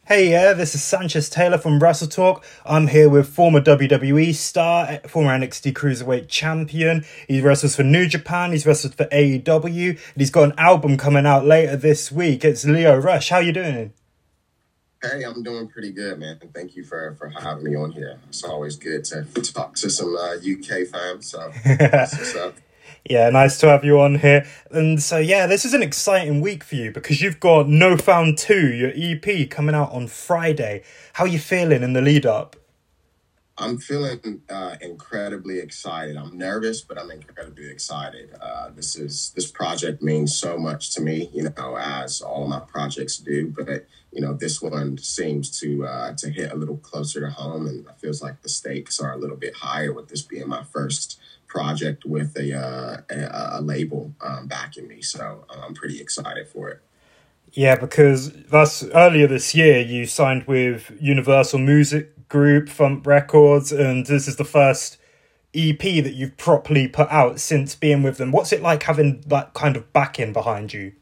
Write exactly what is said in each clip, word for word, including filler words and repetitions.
Hey, yeah, this is Sanchez Taylor from Wrestle Talk. I'm here with former W W E star, former N X T Cruiserweight champion. He wrestles for New Japan, he's wrestled for A E W, and he's got an album coming out later this week. It's Lio Rush. How you doing? Hey, I'm doing pretty good, man. Thank you for, for having me on here. It's always good to talk to some uh, U K fans, so that's what's up. Yeah, nice to have you on here. And so, yeah, this is an exciting week for you because you've got No Found two, your E P, coming out on Friday. How are you feeling in the lead up? I'm feeling uh, incredibly excited. I'm nervous, but I'm incredibly excited. Uh, this is this project means so much to me, you know, as all of my projects do. But you know, this one seems to uh, to hit a little closer to home, and it feels like the stakes are a little bit higher with this being my first project with a uh, a, a label um, backing me. So I'm pretty excited for it. Yeah, because that's earlier this year you signed with Universal Music Group, Thump Records, and this is the first E P that you've properly put out since being with them. What's it like having that kind of backing behind you?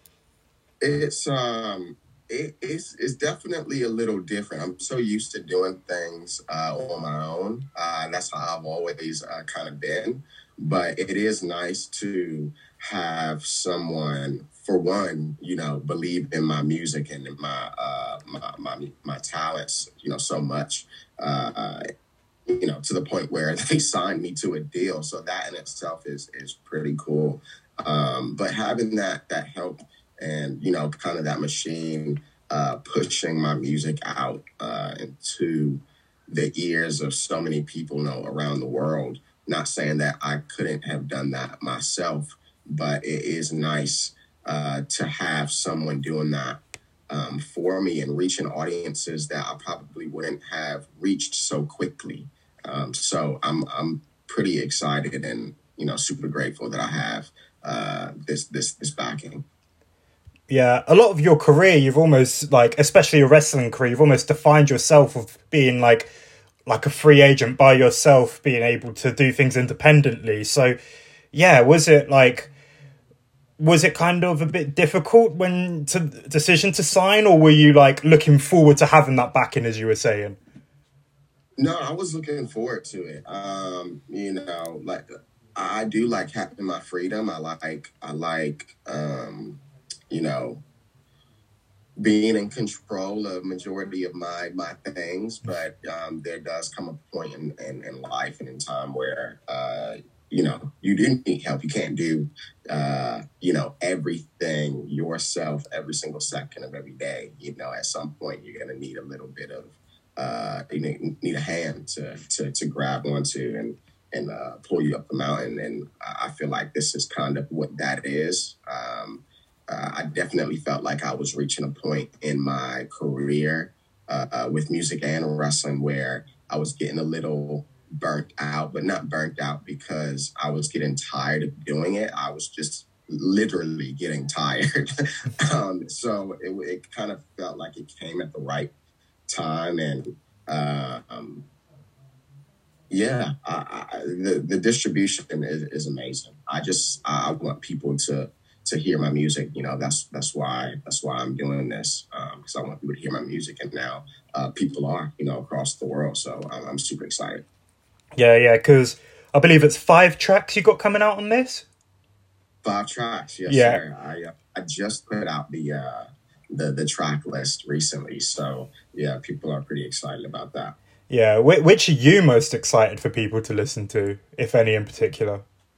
It's um, it, it's it's definitely a little different. I'm so used to doing things uh, on my own. Uh, that's how I've always uh, kind of been. But it is nice to have someone, for one, you know, believe in my music and in my uh, my, my my talents, you know, so much, uh, you know, to the point where they signed me to a deal. So that in itself is is pretty cool. Um, but having that that help and, you know, kind of that machine uh, pushing my music out uh, into the ears of so many people, you know, around the world. Not saying that I couldn't have done that myself, but it is nice uh, to have someone doing that um, for me and reaching audiences that I probably wouldn't have reached so quickly. Um, so I'm I'm pretty excited and, you know, super grateful that I have uh, this this this backing. Yeah, a lot of your career, you've almost, like, especially your wrestling career, you've almost defined yourself of being like like a free agent by yourself, being able to do things independently. So, yeah, was it like, was it kind of a bit difficult when to decision to sign, or were you like looking forward to having that backing, as you were saying? No, I was looking forward to it. Um, you know, like I do like having my freedom. I like, I like, um, you know, being in control of majority of my my things, but um, there does come a point in, in, in life and in time where uh, you know, you do need help. You can't do uh, you know, everything yourself every single second of every day. You know, at some point you're gonna need a little bit of uh, you need, need a hand to to to grab onto and and uh, pull you up the mountain. And I feel like this is kind of what that is. Um, Uh, I definitely felt like I was reaching a point in my career uh, uh, with music and wrestling where I was getting a little burnt out, but not burnt out because I was getting tired of doing it. I was just literally getting tired. um, so it, it kind of felt like it came at the right time. And uh, um, yeah, I, I, the, the distribution is, is amazing. I just, I want people to to hear my music. You know, that's that's why that's why I'm doing this, because um, I want people to hear my music, and now uh, people are, you know, across the world. So I'm, I'm super excited. Yeah, yeah, because I believe it's five tracks you got coming out on this. Five tracks, yes, yeah. sir. I uh, I just put out the uh, the the track list recently, so yeah, people are pretty excited about that. Yeah, which are you most excited for people to listen to, if any in particular?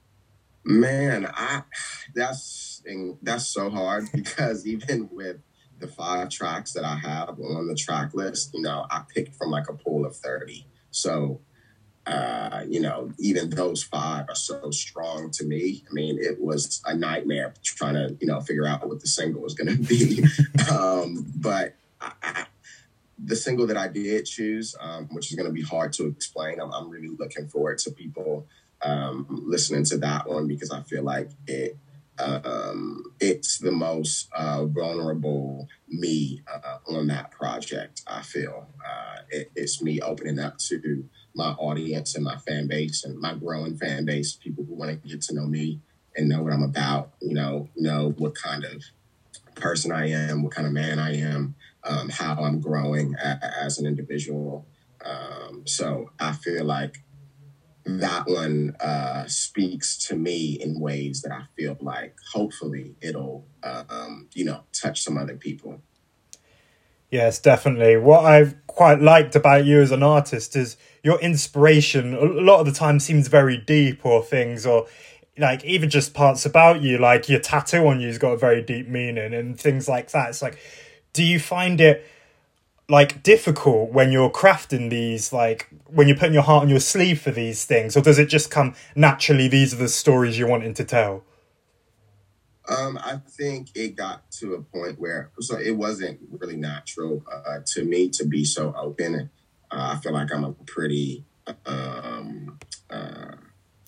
Man, I that's. And that's so hard because even with the five tracks that I have on the track list, you know, I picked from like a pool of thirty. So, uh, you know, even those five are so strong to me. I mean, it was a nightmare trying to, you know, figure out what the single was going to be. um, but I, I, the single that I did choose, um, which is going to be hard to explain, I'm, I'm really looking forward to people um, listening to that one because I feel like it, Um, it's the most uh, vulnerable me uh, on that project, I feel. Uh, it, it's me opening up to my audience and my fan base and my growing fan base, people who want to get to know me and know what I'm about, you know, know what kind of person I am, what kind of man I am. um, how I'm growing a, as an individual. Um, so I feel like that one uh, speaks to me in ways that I feel like hopefully it'll, um, you know, touch some other people. Yes, definitely. What I've quite liked about you as an artist is your inspiration a lot of the time seems very deep, or things, or like even just parts about you, like your tattoo on you's got a very deep meaning and things like that. It's like, do you find it like difficult when you're crafting these, like when you're putting your heart on your sleeve for these things, or does it just come naturally, these are the stories you're wanting to tell? Um, I think it got to a point where so it wasn't really natural uh, to me to be so open. Uh, I feel like I'm a pretty um, uh,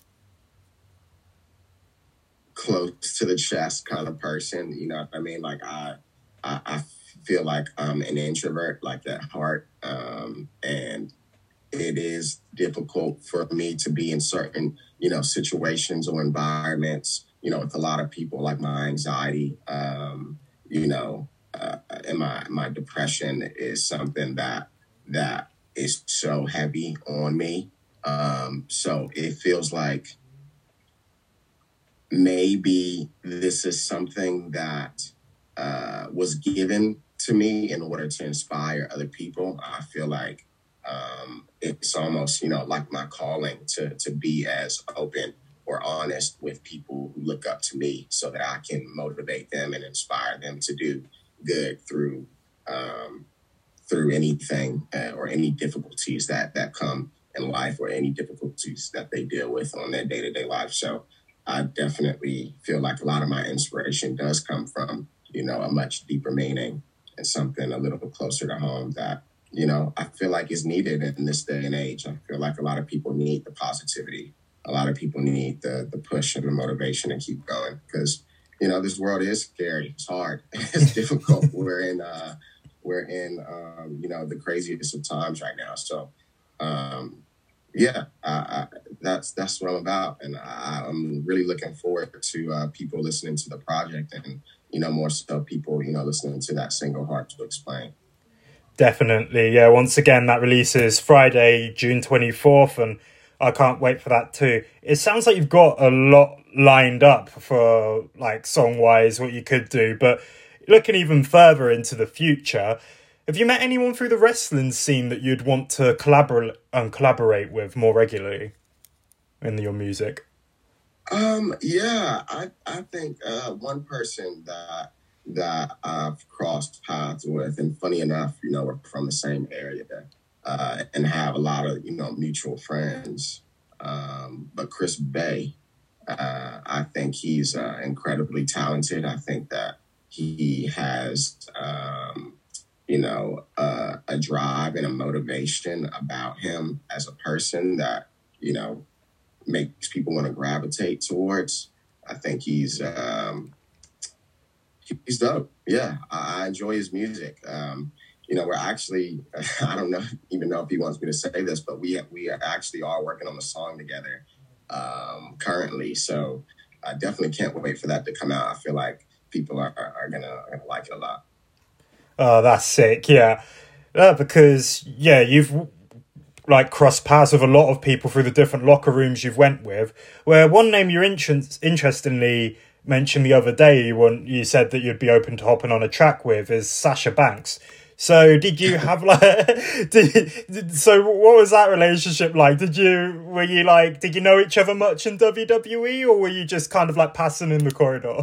close to the chest kind of person. You know what I mean? Like I, I, I feel like I'm an introvert, like at heart, um, and it is difficult for me to be in certain, you know, situations or environments, you know, with a lot of people. Like my anxiety, um, you know, uh, and my, my depression is something that, that is so heavy on me. Um, so it feels like maybe this is something that, uh, was given to me in order to inspire other people. I feel like, um, it's almost, you know, like my calling to to be as open or honest with people who look up to me so that I can motivate them and inspire them to do good through um, through anything uh, or any difficulties that that come in life, or any difficulties that they deal with on their day-to-day life. So I definitely feel like a lot of my inspiration does come from, you know, a much deeper meaning and something a little bit closer to home that, you know, I feel like is needed in this day and age. I feel like a lot of people need the positivity. A lot of people need the the push and the motivation to keep going, because, you know, this world is scary. It's hard. It's difficult. We're in, uh, we're in, um, you know, the craziest of times right now. So, um, yeah, I, I, that's that's what I'm about, and I, I'm really looking forward to uh, people listening to the project, and, you know, more so people, you know, listening to that single "Hard to Explain." Definitely, yeah. Once again, that releases Friday, June twenty-fourth, and I can't wait for that too. It sounds like you've got a lot lined up for, like, song-wise, what you could do, but looking even further into the future, have you met anyone through the wrestling scene that you'd want to collaborate um, collaborate with more regularly in your music? Um, yeah, I I think uh, one person that that I've crossed paths with, and funny enough, you know, we're from the same area, uh, and have a lot of, you know, mutual friends. Um, but Chris Bay, uh, I think he's uh, incredibly talented. I think that he has, um, you know, uh, a drive and a motivation about him as a person that, you know, makes people want to gravitate towards. I think he's um, he's dope. Yeah, I, I enjoy his music. Um, you know, we're actually I don't know even know if he wants me to say this, but we we actually are working on a song together um, currently. So I definitely can't wait for that to come out. I feel like people are are, are gonna, are gonna like it a lot. Oh, that's sick. Yeah, uh, because yeah, you've like crossed paths with a lot of people through the different locker rooms you've went with. Where one name you're inter- interestingly mentioned the other day, you want you said that you'd be open to hopping on a track with, is Sasha Banks. So did you have like did, did, so what was that relationship like? Did you were you like did you know each other much in W W E, or were you just kind of like passing in the corridor?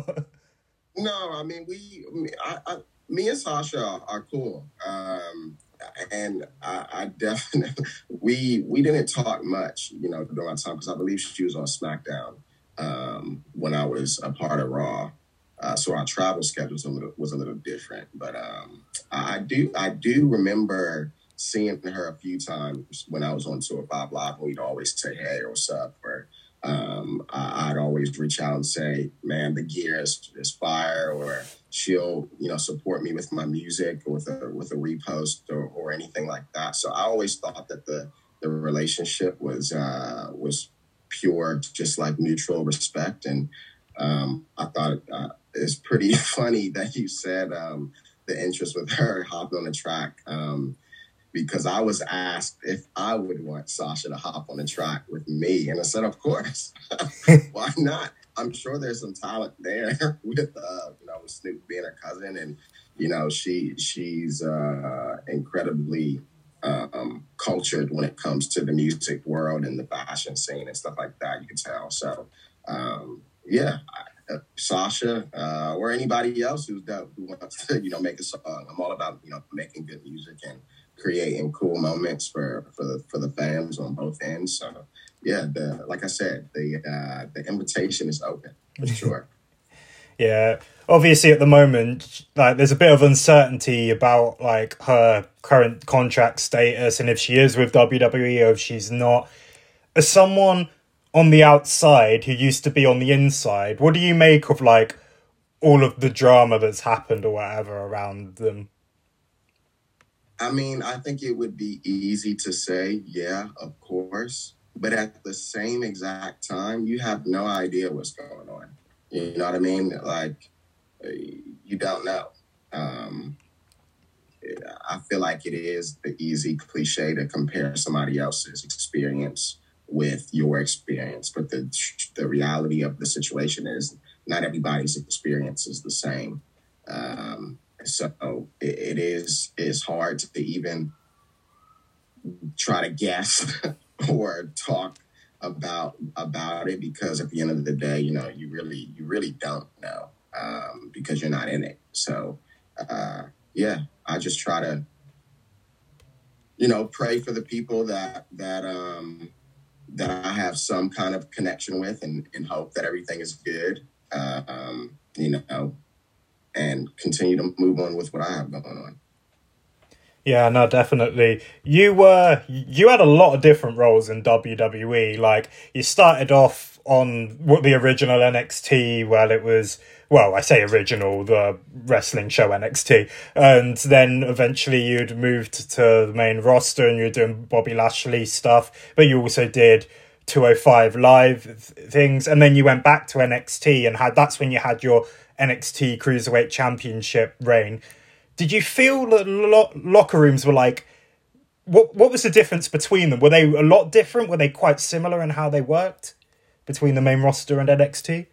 No, I mean we I, I me and Sasha are, are cool. Um and I, I definitely we we didn't talk much, you know, during our time, because I believe she was on SmackDown um, when I was a part of Raw. Uh, so our travel schedule was a little was a little different, but um, I do I do remember seeing her a few times when I was on Tour Bob Live, and we'd always say hey or what's up, or um, I, I'd always reach out and say, man, the gear is, is fire, or she'll, you know, support me with my music or with a with a repost or, or anything like that. So I always thought that the the relationship was uh, was pure, just like mutual respect. And um, I thought uh, it's pretty funny that you said um, the interest with her hopping on the track. Um, because I was asked if I would want Sasha to hop on the track with me. And I said, of course, why not? I'm sure there's some talent there with, uh, you know, with Snoop being her cousin. And, you know, she she's uh, incredibly um, cultured when it comes to the music world and the fashion scene and stuff like that, you can tell. So, um, yeah, uh, Sasha uh, or anybody else who's dope, who wants to, you know, make a song. I'm all about, you know, making good music and creating cool moments for, for the for the fans on both ends. So yeah, the like I said, the uh, the invitation is open for sure. Yeah, obviously at the moment, like there's a bit of uncertainty about like her current contract status and if she is with W W E or if she's not. As someone on the outside who used to be on the inside, what do you make of like all of the drama that's happened or whatever around them? I mean, I think it would be easy to say, yeah, of course. But at the same exact time, you have no idea what's going on. You know what I mean? Like, you don't know. Um, I feel like it is the easy cliche to compare somebody else's experience with your experience. But the the reality of the situation is not everybody's experience is the same. Um So it, it is is hard to even try to guess or talk about about it because at the end of the day, you know, you really you really don't know um, because you're not in it. So uh, yeah, I just try to, you know, pray for the people that that um, that I have some kind of connection with, and, and hope that everything is good. Uh, um, you know. And continue to move on with what I have going on. Yeah, no, definitely. You were you had a lot of different roles in W W E. Like you started off on what the original N X T, well, it was well, I say original, the wrestling show N X T, and then eventually you'd moved to the main roster and you were doing Bobby Lashley stuff, but you also did two oh five Live things, and then you went back to N X T and had that's when you had your N X T Cruiserweight Championship reign. Did you feel that lo- locker rooms were like, what what was the difference between them? Were they a lot different? Were they quite similar in how they worked between the main roster and N X T?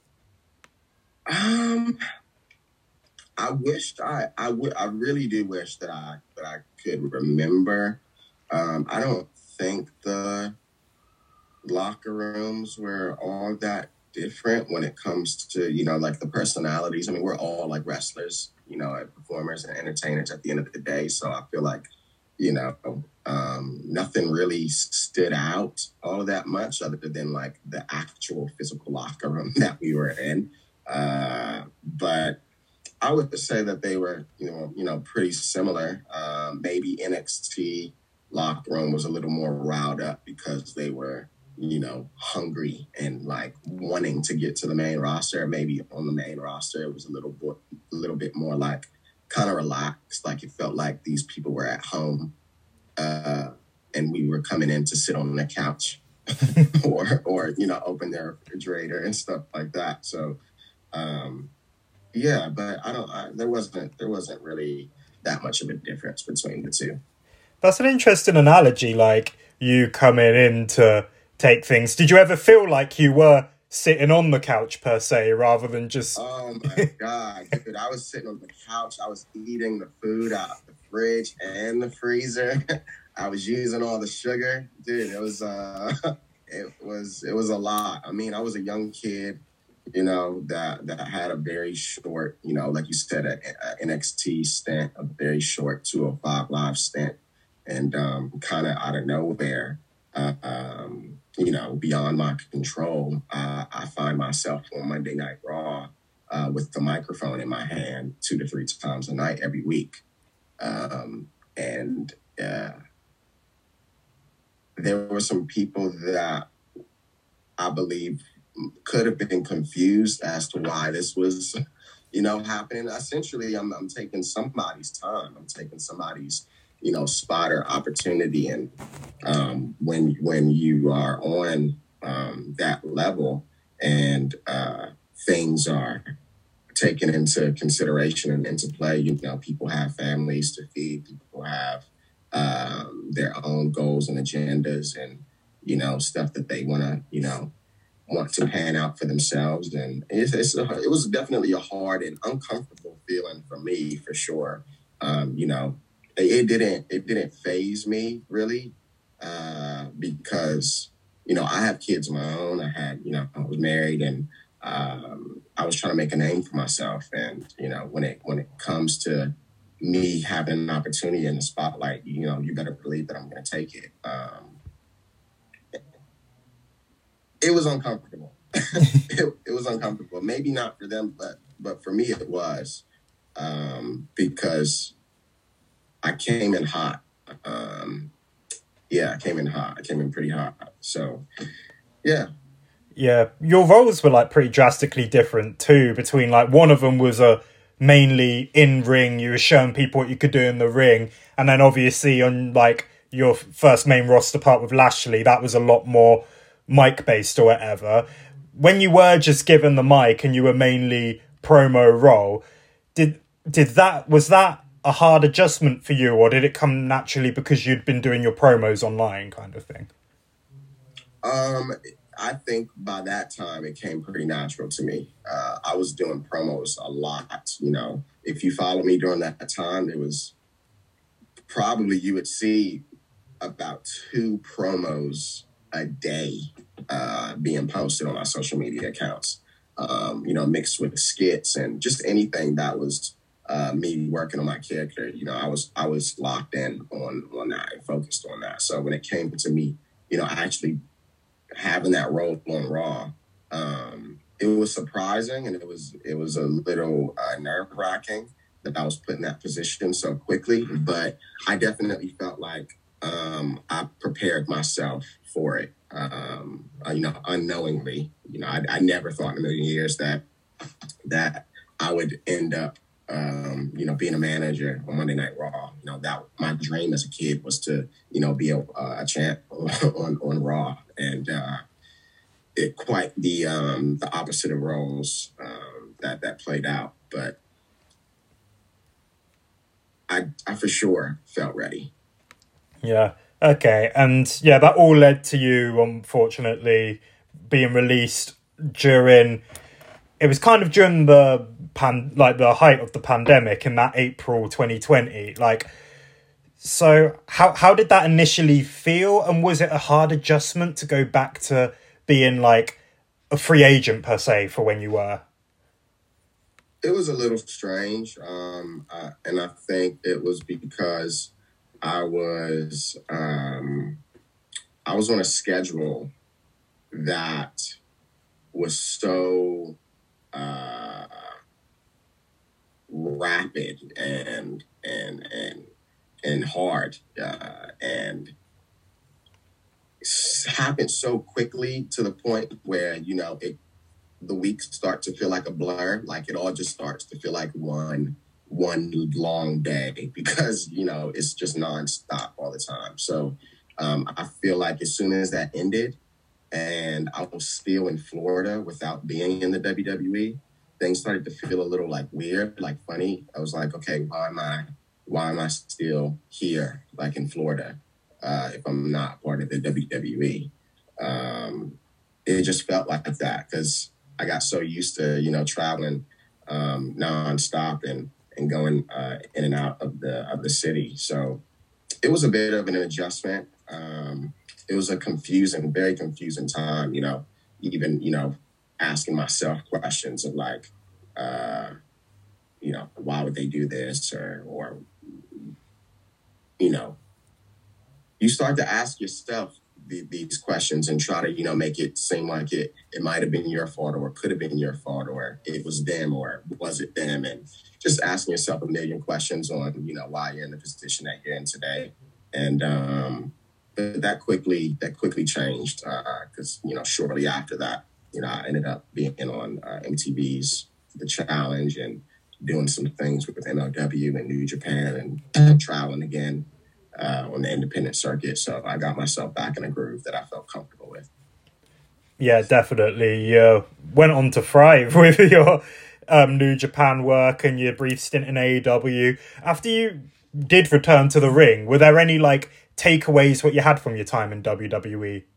Um, I wished I I would I really do wish that I that I could remember. Um, I don't think the locker rooms were all that different when it comes to, you know, like the personalities. I mean, we're all like wrestlers, you know, like performers and entertainers at the end of the day. So I feel like, you know, um, nothing really stood out all that much other than like the actual physical locker room that we were in. Uh, but I would say that they were, you know, you know, pretty similar. Um, maybe N X T locker room was a little more riled up because they were, you know, hungry and like wanting to get to the main roster. Maybe on the main roster, it was a little bit, a little bit more like kind of relaxed. Like it felt like these people were at home, uh, and we were coming in to sit on the couch or, or you know, open their refrigerator and stuff like that. So, um, yeah, but I don't. I, there wasn't. There wasn't really that much of a difference between the two. That's an interesting analogy. Like you coming in to take things. Did you ever feel like you were sitting on the couch per se, rather than just? Oh my god, dude! I was sitting on the couch. I was eating the food out of the fridge and the freezer. I was using all the sugar, dude. It was. Uh, it was. It was a lot. I mean, I was a young kid, you know, that that had a very short, you know, like you said, a, a N X T stint, a very short two oh five Live stint, and um, kind of out of nowhere. Uh, um, you know, beyond my control, uh, I find myself on Monday Night Raw uh, with the microphone in my hand two to three times a night every week. Um, and uh, there were some people that I believe could have been confused as to why this was, you know, happening. Essentially, I'm, I'm taking somebody's time. I'm taking somebody's, you know, spot or opportunity. And um, when when you are on um, that level and uh, things are taken into consideration and into play. You know, people have families to feed, people have um, their own goals and agendas and, you know, stuff that they want to, you know, want to pan out for themselves. And it's, it's a, it was definitely a hard and uncomfortable feeling for me, for sure. Um, you know, it, it didn't, it didn't faze me really, uh, because, you know, I have kids of my own. I had, you know, I was married and, um, I was trying to make a name for myself. And, you know, when it, when it comes to me having an opportunity in the spotlight, you know, you better believe that I'm going to take it. Um, It was uncomfortable. it, it was uncomfortable. Maybe not for them, but but for me it was, um, because I came in hot. Um, yeah, I came in hot. I came in pretty hot. So, yeah. Yeah, your roles were like pretty drastically different too. Between like one of them was a mainly in ring. You were showing people what you could do in the ring, and then obviously on like your first main roster part with Lashley, that was a lot more mic based or whatever. When you were just given the mic and you were mainly promo role, did did that was that a hard adjustment for you, or did it come naturally because you'd been doing your promos online kind of thing? Um, I think by that time it came pretty natural to me. Uh, I was doing promos a lot. You know, if you follow me during that time, it was probably you would see about two promos a day uh, being posted on our social media accounts, um, you know, mixed with skits and just anything that was uh, me working on my character. You know, I was I was locked in on, on that and focused on that. So when it came to me, you know, actually having that role on Raw, um, it was surprising and it was it was a little uh, nerve-wracking that I was put in that position so quickly. But I definitely felt like um, I prepared myself for it, um, uh, you know, unknowingly. You know, I, I never thought in a million years that that I would end up, um, you know, being a manager on Monday Night Raw. You know, that my dream as a kid was to, you know, be a, a champ on on Raw, and uh, it quite the um, the opposite of roles um, that that played out. But I I for sure felt ready. Yeah. Okay, and yeah, that all led to you, unfortunately, being released during. It was kind of during the pan, like the height of the pandemic in that April twenty twenty. Like, so how how did that initially feel, and was it a hard adjustment to go back to being like a free agent per se for when you were? It was a little strange, um, I, and I think it was because I was um, I was on a schedule that was so uh, rapid and and and and hard, uh, and it happened so quickly to the point where, you know, it the weeks start to feel like a blur. Like it all just starts to feel like one. one long day because, you know, it's just nonstop all the time. So um, I feel like as soon as that ended and I was still in Florida without being in the W W E, things started to feel a little like weird, like funny. I was like, okay, why am I, why am I still here, like in Florida, uh, if I'm not part of the W W E? Um, it just felt like that because I got so used to, you know, traveling um, nonstop and and going uh, in and out of the of the city. So it was a bit of an adjustment. Um, it was a confusing, very confusing time, you know, even, you know, asking myself questions of like, uh, you know, why would they do this? Or, or, you know, you start to ask yourself the, these questions and try to, you know, make it seem like it, it might have been your fault or could have been your fault or it was them or was it them? And just asking yourself a million questions on, you know, why you're in the position that you're in today. And um, that quickly, that quickly changed because, uh, you know, shortly after that, you know, I ended up being on uh, M T V's The Challenge and doing some things with M L W and New Japan and traveling again uh, on the independent circuit. So I got myself back in a groove that I felt comfortable with. Yeah, definitely. You uh, went on to thrive with your um, New Japan work and your brief stint in A E W. After you did return to the ring, were there any like takeaways what you had from your time in W W E?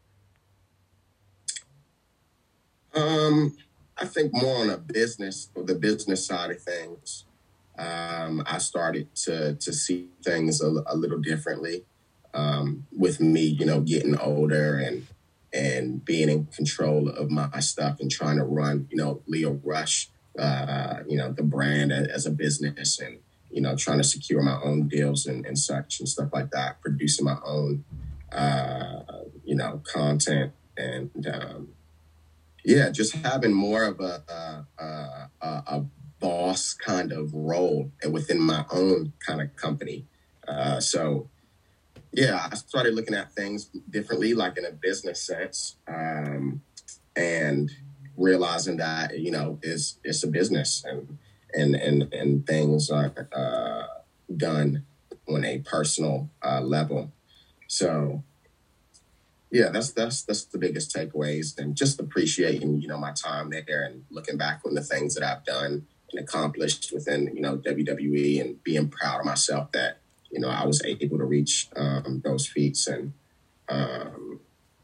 Um, I think more on a business, the business side of things. Um, I started to to see things a, a little differently. Um, with me, you know, getting older and and being in control of my stuff and trying to run, you know, Leo Rush, uh, you know, the brand as a business, and you know, trying to secure my own deals and, and such and stuff like that, producing my own, uh, you know, content and. Um, Yeah, just having more of a a, a a boss kind of role within my own kind of company. Uh, so, yeah, I started looking at things differently, like in a business sense, um, and realizing that you know it's it's a business, and and and and things are uh, done on a personal uh, level. So. Yeah, that's that's that's the biggest takeaways, and just appreciating you know my time there and looking back on the things that I've done and accomplished within you know W W E, and being proud of myself that you know I was able to reach um, those feats, and um,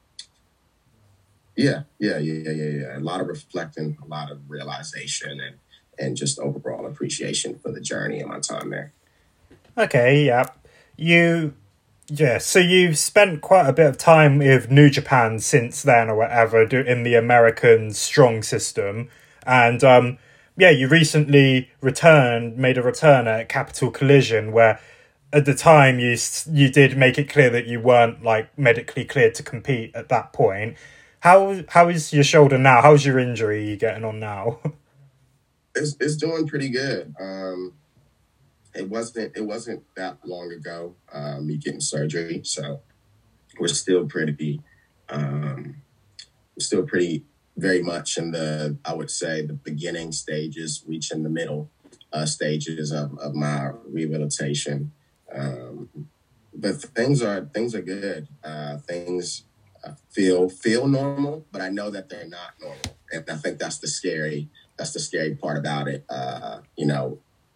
yeah, yeah, yeah, yeah, yeah. A lot of reflecting, a lot of realization, and and just overall appreciation for the journey and my time there. Okay, yeah, you. Yeah, so you've spent quite a bit of time with New Japan since then or whatever, do, in the American Strong system. And um, yeah, you recently returned, made a return at Capital Collision, where at the time you you did make it clear that you weren't like medically cleared to compete at that point. How How is your shoulder now? How's your injury getting on now? It's, it's doing pretty good. Um, It wasn't. It wasn't that long ago. Uh, me getting surgery, so we're still pretty. Um, we're still pretty, very much in the. I would say the beginning stages, reaching the middle uh, stages of, of my rehabilitation. Um, but things are things are good. Uh, things uh, feel feel normal, but I know that they're not normal, and I think that's the scary. That's the scary part about it. Uh, you know.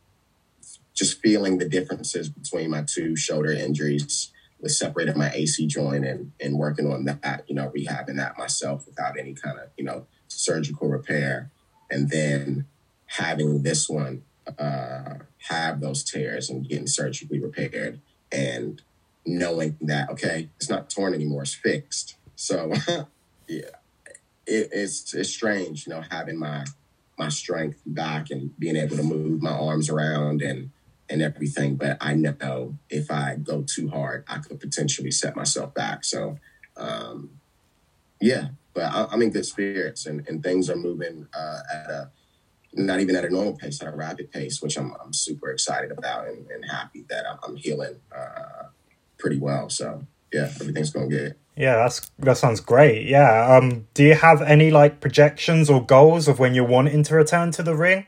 Just feeling the differences between my two shoulder injuries, with separating my A C joint and, and working on that, you know, rehabbing that myself without any kind of, you know, surgical repair. And then having this one uh, have those tears and getting surgically repaired and knowing that, okay, it's not torn anymore, it's fixed. So, yeah, it, it's it's strange, you know, having my my strength back and being able to move my arms around and and everything. But I know if I go too hard, I could potentially set myself back. So, um, yeah, but I, I'm in good spirits, and, and things are moving uh, at a, not even at a normal pace, at a rapid pace, which I'm, I'm super excited about, and, and happy that I'm, I'm healing uh, pretty well. So yeah, everything's going good. Yeah, that's that sounds great. Yeah. Um, do you have any like projections or goals of when you're wanting to return to the ring?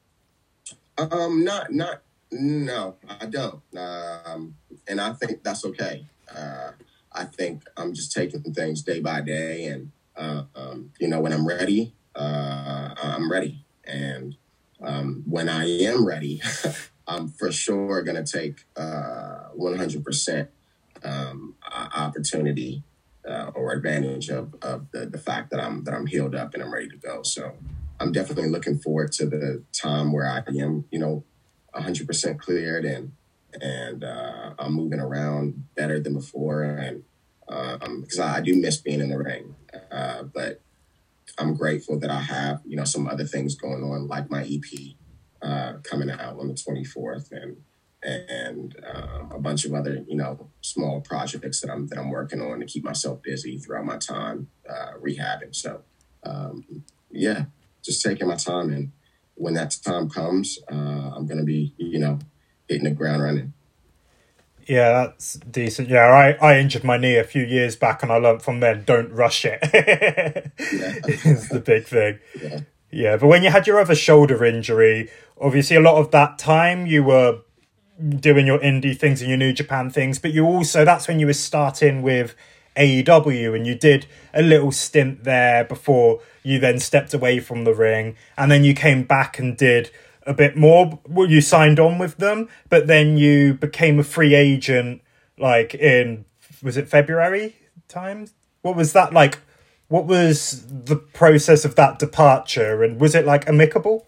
Um, not not no, I don't. Um, and I think that's okay. Uh, I think I'm just taking things day by day, and uh, um, you know, when I'm ready, uh, I'm ready, and um, when I am ready, I'm for sure gonna take uh, one hundred percent um, opportunity. Uh, or advantage of, of the, the fact that I'm that I'm healed up and I'm ready to go. So I'm definitely looking forward to the time where I am, you know, one hundred percent cleared and and uh, I'm moving around better than before. And um, because I, I do miss being in the ring, uh, but I'm grateful that I have, you know, some other things going on, like my E P uh, coming out on the twenty-fourth, and and um, a bunch of other, you know, small projects that I'm that I'm working on to keep myself busy throughout my time uh, rehabbing. So, um, yeah, just taking my time, and when that time comes, uh, I'm gonna be, you know, hitting the ground running. Yeah, that's decent. Yeah, I, I injured my knee a few years back, and I learned from then, don't rush it. Yeah. It's the big thing. Yeah. Yeah, but when you had your other shoulder injury, obviously a lot of that time you were doing your indie things and your New Japan things, but you also, that's when you were starting with A E W, and you did a little stint there before you then stepped away from the ring, and then you came back and did a bit more. Well, you signed on with them, but then you became a free agent, like in, was it February time? What was that like? What was the process of that departure, and was it like amicable?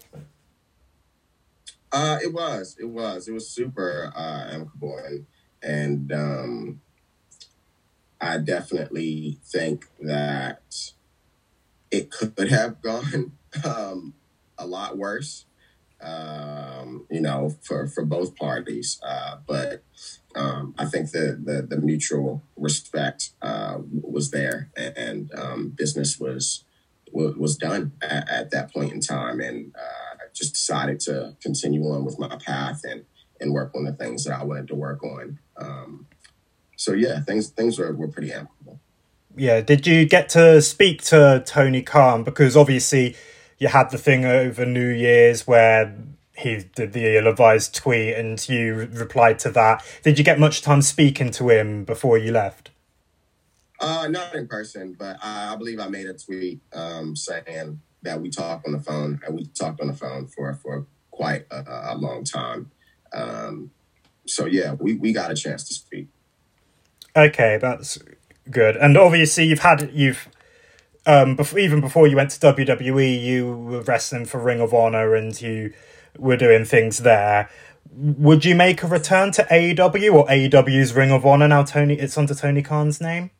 Uh, it was, it was, it was super uh, amicable, and and um, I definitely think that it could have gone um, a lot worse, um, you know, for, for both parties. Uh, but um, I think the, the, the mutual respect uh, was there, and um, business was was done at, at that point in time. And uh, I just decided to continue on with my path and, and work on the things that I wanted to work on. Um, so, yeah, things things were, were pretty amicable. Yeah. Did you get to speak to Tony Khan? Because obviously you had the thing over New Year's where he did the ill-advised tweet and you replied to that. Did you get much time speaking to him before you left? Uh, not in person, but I, I believe I made a tweet um, saying that we talked on the phone, and we talked on the phone for, for quite a, a long time. Um, so, yeah, we, we got a chance to speak. Okay, that's good. And obviously you've had, you've, um, before, even before you went to W W E, you were wrestling for Ring of Honor and you were doing things there. Would you make a return to A E W or A E W's Ring of Honor now Tony, it's under Tony Khan's name?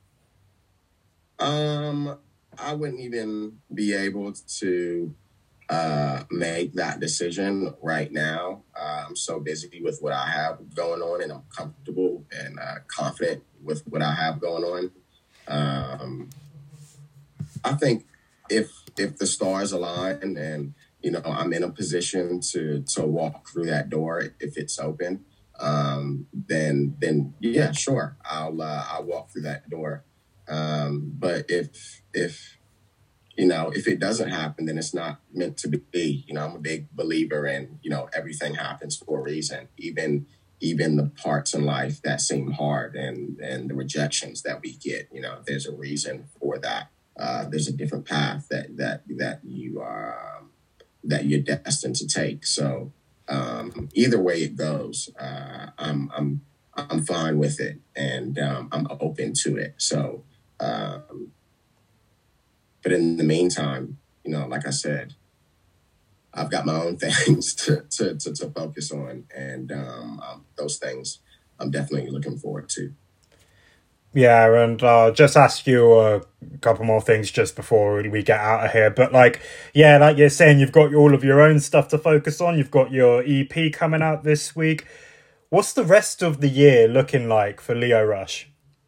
Um, I wouldn't even be able to uh, make that decision right now. Uh, I'm so busy with what I have going on, and I'm comfortable and uh, confident with what I have going on. Um, I think if if the stars align and, you know, I'm in a position to to walk through that door if it's open, um, then then yeah, sure, I'll uh, I'll walk through that door. Um, but if, if, you know, if it doesn't happen, then it's not meant to be. You know, I'm a big believer in, you know, everything happens for a reason, even, even the parts in life that seem hard and, and the rejections that we get, you know, there's a reason for that. Uh, there's a different path that, that, that you are, um, that you're destined to take. So, um, either way it goes, uh, I'm, I'm, I'm fine with it, and, um, I'm open to it. So, Um, but in the meantime, you know, like I said, I've got my own things to, to, to, to focus on. And um, um, those things I'm definitely looking forward to. Yeah, and uh, just ask you a couple more things just before we get out of here. But like, yeah, like you're saying, you've got all of your own stuff to focus on. You've got your E P coming out this week. What's the rest of the year looking like for Lio Rush?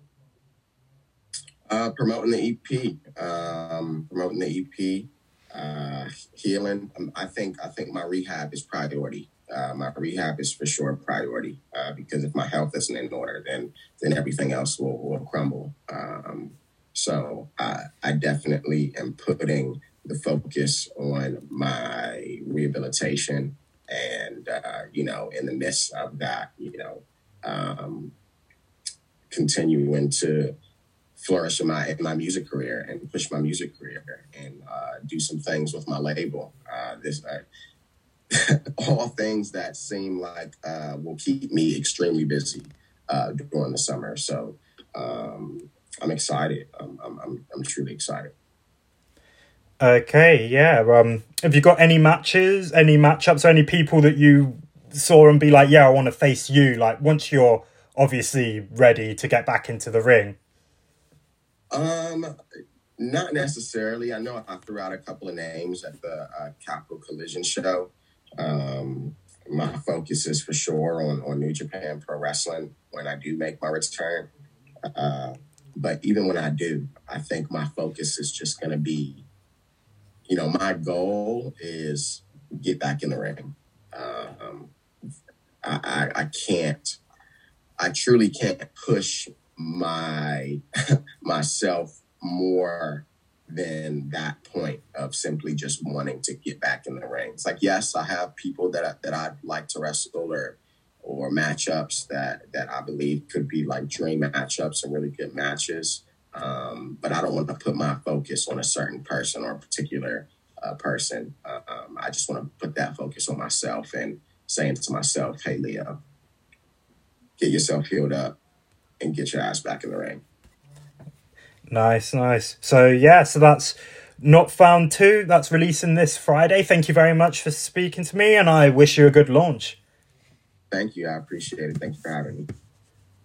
Uh, promoting the E P, um, promoting the E P, uh, healing. Um, I think I think my rehab is priority. Uh, my rehab is for sure priority uh, because if my health isn't in order, then then everything else will, will crumble. Um, so I, I definitely am putting the focus on my rehabilitation, and uh, you know, in the midst of that, you know, um, continuing to flourish in my in my music career and push my music career and uh, do some things with my label. Uh, this uh, all things that seem like uh, will keep me extremely busy uh, during the summer. So um, I'm excited. I'm, I'm I'm truly excited. Okay, yeah. Um, have you got any matches, any matchups, or any people that you saw and be like, yeah, I want to face you? Like once you're obviously ready to get back into the ring. Um, not necessarily. I know I threw out a couple of names at the uh, Capital Collision show. Um, my focus is for sure on, on New Japan Pro Wrestling when I do make my return. Uh, but even when I do, I think my focus is just going to be, you know, my goal is get back in the ring. Um, I, I, I can't, I truly can't push my myself more than that point of simply just wanting to get back in the ring. It's like, yes, I have people that I, that I'd like to wrestle or or matchups that that I believe could be like dream matchups and really good matches. Um, but I don't want to put my focus on a certain person or a particular uh, person. Uh, um, I just want to put that focus on myself and saying to myself, hey, Leo, get yourself healed up and get your ass back in the ring. Nice, nice. So, yeah, so that's Not Found two. That's releasing this Friday. Thank you very much for speaking to me, and I wish you a good launch. Thank you. I appreciate it. Thank you for having me.